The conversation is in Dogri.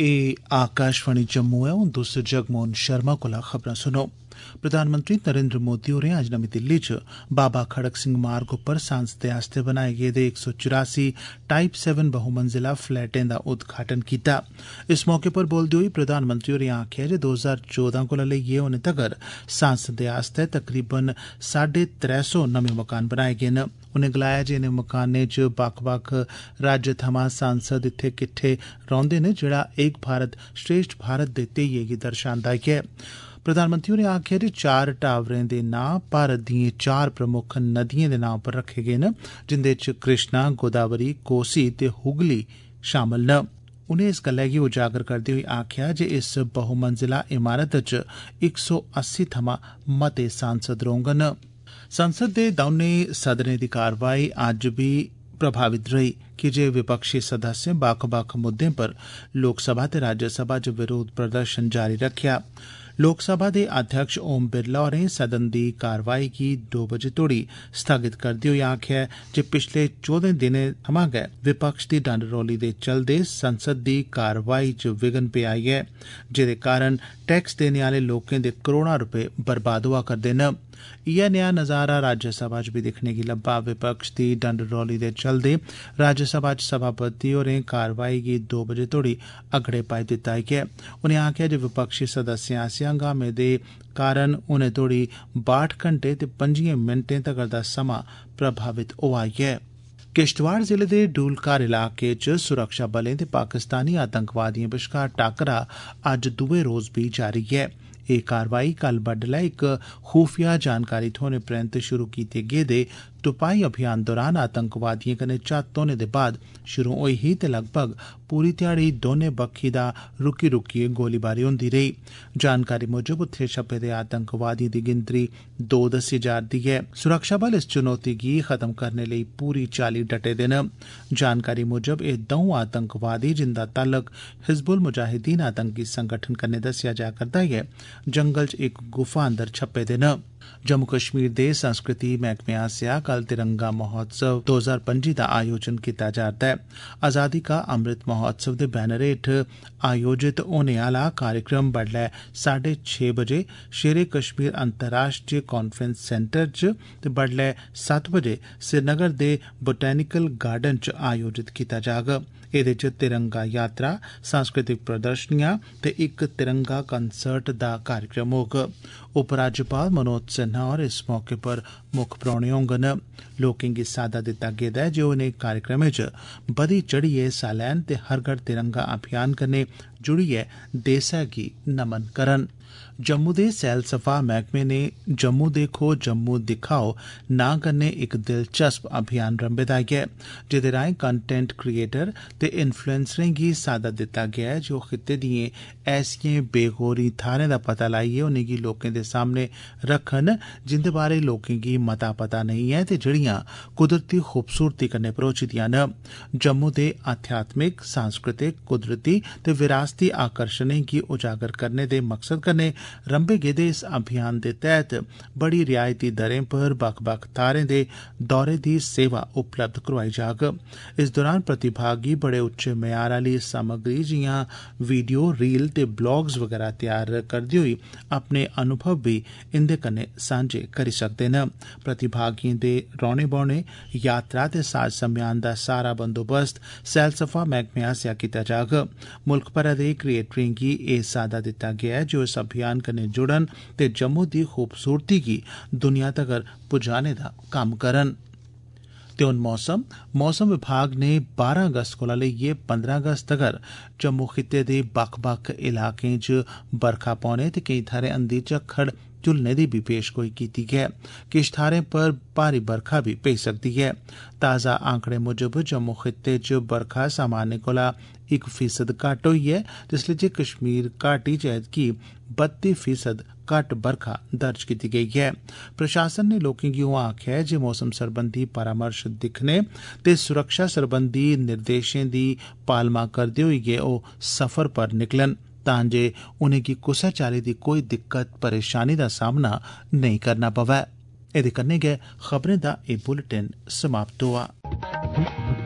ए आकाशवाणी जम्मू है। हुण तुस जगमोहन शर्मा कोला खबरां सुनो। प्रधानमंत्री नरेंद्र मोदी होरें अज्ज नमीं दिल्ली च बाबा खड़क सिंह मार्ग उप्पर सांसदें आस्तै बनाए गेदे 184 टाइप 7 बहुमंजिला फ्लैटें दा उद्घाटन कीता। इस मौके पर बोलदे होई प्रधानमंत्री होरें आखेआ जे 2014 कोला लेइयै हुण तगर सांसदें आस्तै तकरीबन 350 नमें मकान बनाए गे न। उनें गलाया जे इनें मकानें च बक्ख-बक्ख राज्य थमां सांसद इत्थे किट्ठे रौंह्दे न, जेह्ड़ा एक भारत श्रेष्ठ भारत दे ध्येइये गी दर्शांदा ऐ। प्रधानमंत्री होरें आखेआ जे 4 टावरें दे नां भारत दिएं 4 प्रमुख नदिएं दे नां पर रखे गे न, जिंदे च कृष्णा, गोदावरी, कोसी ते हुगली शामल न। उनें इस गल्लै गी उजागर करदे होई आखेआ जे इस बहुमंजिला इमारत च 180 थमां मते सांसद रौह्ङन। संसद दे दौनें सदनें दी कारवाई अज्ज बी प्रभावित रही, की जे विपक्षी सदस्यें बक्ख-बक्ख मुद्दें पर लोकसभा ते राज्यसभा च विरोध प्रदर्शन जारी रखेआ। लोकसभा दे अध्यक्ष ओम बिरला होरें सदन दी कारवाई गी 2 बजे तोड़ी स्थगित करदे होई आखेआ जे पिछले 14 दिनें थमां गै विपक्ष दी डंड रौली दे चलदे संसद दी कारवाई च विघ्न पेआ ऐ, जेदे कारण टैक्स देने आले लोकें दे करोड़ां रपे बर्बाद होआ करदे न। इयै नेहा नजारा राज्यसभा च बी दिक्खने गी लब्भा। विपक्ष दी डंड रौली दे चलदे राज्यसभा च सभापति होरें कारवाई गी 2 बजे तोड़ी अगड़े पाई दित्ता ऐ। उनें आखेआ जे विपक्षी सदस्यें आसेआ हंगामे दे कारण हुनै तोड़ी 62 घंटे ते 25 मिंटें तगर दा समां प्रभावित होआ ऐ। किश्तवाड़ जिले दे डूलघर इलाके च सुरक्षा बलें ते पाकिस्तानी आतंकवादिएं बश्कार टाकरा अज्ज दुए रोज बी जारी ऐ। एह् कारवाई कल बड्डलै इक खूफिया जानकारी थ्होने परैंत शुरू कीते गेदे तुपाई अभियान दौरान आतंकवादिएं कन्नै झत्त होने दे बाद शुरू होई ही ते लगभग पूरी ध्याड़ी दौनें बक्खी दा रुकी-रुकियै गोलीबारी होंदी रेही। जानकारी मुजब उत्थे छप्पे दे आतंकवादिएं दी गिनतरी 2 दस्सी जा'रदी ऐ। सुरक्षा बल इस चुनौती गी खत्म करने लेई पूरी चाल्ली डटे दे न। जानकारी मुजब एह् 2 आतंकवादी, जिंदा तल्लक हिजबुल मुजाहिदीन आतंकी संगठन कन्नै दस्सेआ जा करदा ऐ, जंगल च इक गुफा अंदर छप्पे दे न। जम्मू कश्मीर दे संस्कृति मैह्कमे आसेआ कल तिरंगा महोत्सव 2025 दा आयोजन कीता जा'रदा ऐ। आजादी का अमृत महोत्सव दे बैनर हेठ आयोजित होने आह्ला कार्यक्रम बड्डलै 6:30 बजे शेरे कश्मीर अंतर्राष्ट्रीय कांफ्रेंस सेंटर च ते बड्डलै 7 बजे श्रीनगर दे बोटैनिकल गार्डन च आयोजित कीता जाग। एह्दे च तिरंगा यात्रा, सांस्कृतिक प्रदर्शनियां ते इक तिरंगा कंसर्ट दा कार्यक्रम होग। उपराज्यपाल मनोज सिन्हा होर इस मौके पर मुक्ख परौह्ने होंगन। लोकें गी साद्दा दित्ता गेदा ऐ जे ओह् इनें कार्यक्रमें च बधी चढ़ियै हिस्सा लैन ते हर घर तिरंगा अभियान कन्नै जुड़ियै देसै गी नमन करन। जम्मू दे सैलसफा मैह्कमे ने जम्मू देखो जम्मू दिखाओ नां कन्नै इक दिलचस्प अभियान रंभे दा ऐ, जेह्दे राएं कंटेंट क्रिएटर ते इन्फ्लुएंसरें गी साद्दा दित्ता गेआ ऐ जे ओह् खित्ते दिएं ऐसिएं बेगौरी थाह्रें दा पता लाइयै उनेंगी लोकें दे सामने रखन जिंदे बारै लोकें गी मता पता नेईं ऐ ते जेह्ड़ियां कुदरती खूबसूरती कन्नै भरोची दियां न। जम्मू दे आध्यात्मिक, सांस्कृतिक, कुदरती ते विरासती आकर्षणें गी उजागर करने दे मकसद कन्नै रंभे गेदे इस अभियान दे तैह्त बड़ी रियायती दरें पर बक्ख-बक्ख थाह्रें दे दौरे दी सेवा उपलब्ध करोआई जाग। इस दौरान प्रतिभागी बड़े उच्चे मयार आह्ली सामग्री जियां वीडियो, रील ते ब्लॉग्स वगैरह तैयार करदे होई अपने अनुभव बी इंदे कन्नै सांझे करी सकदे न। प्रतिभागिएं दे रौह्ने बौह्ने, यात्रा ते साज समेयान दा सारा बंदोबस्त सैलसफा मैह्कमे आसेआ कीता जाग। मुल्ख भरै दे क्रिएटरें गी एह् साद्दा दित्ता गेआ ऐ जे ओह् इस अभियान कन्नै जुड़न ते जम्मू दी खूबसूरती गी दुनिया तगर पुजाने दा कम्म करन। ते हुन मौसम विभाग ने 12 अगस्त कोला लेइयै 15 अगस्त तगर जम्मू खित्ते दे बक्ख-बक्ख इलाकें च बरखा पौने ते केईं थाह्रें अंधी झक्खड़ झुलने दी बी पेशगोई कीती ऐ। किश थाह्रें पर भारी बरखा बी पेई सकदी ऐ। ताज़ा आंकड़े मुजब जम्मू खित्ते च बरखा सामान्य कोला 1% घट्ट होई ऐ, जिसलै जे कश्मीर घाटी च ऐतकी 32% घट्ट बरखा दर्ज कीती गेई ऐ। प्रशासन ने लोकें गी उआं आखेआ ऐ जे मौसम सरबंधी परामर्श दिक्खने ते सुरक्षा सरबंधी निर्देशें दी पालमा करदे होई गै ओह् सफर पर निकलन, तां जे उनेंगी कुसै चाल्ली दी कोई दिक्कत परेशानी दा सामना नेईं करना पवै। एह्दे कन्नै गै खबरें दा एह् बुलेटिन समाप्त होआ।